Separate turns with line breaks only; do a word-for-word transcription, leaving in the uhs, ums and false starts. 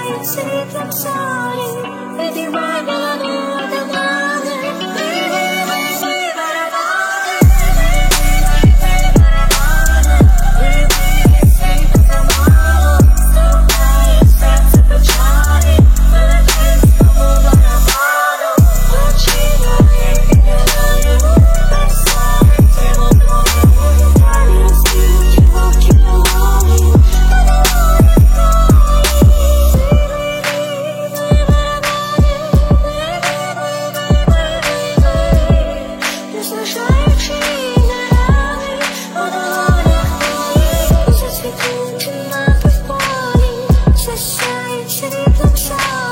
一起跳下你，飞进外面了你我的哪里？下一起的笑。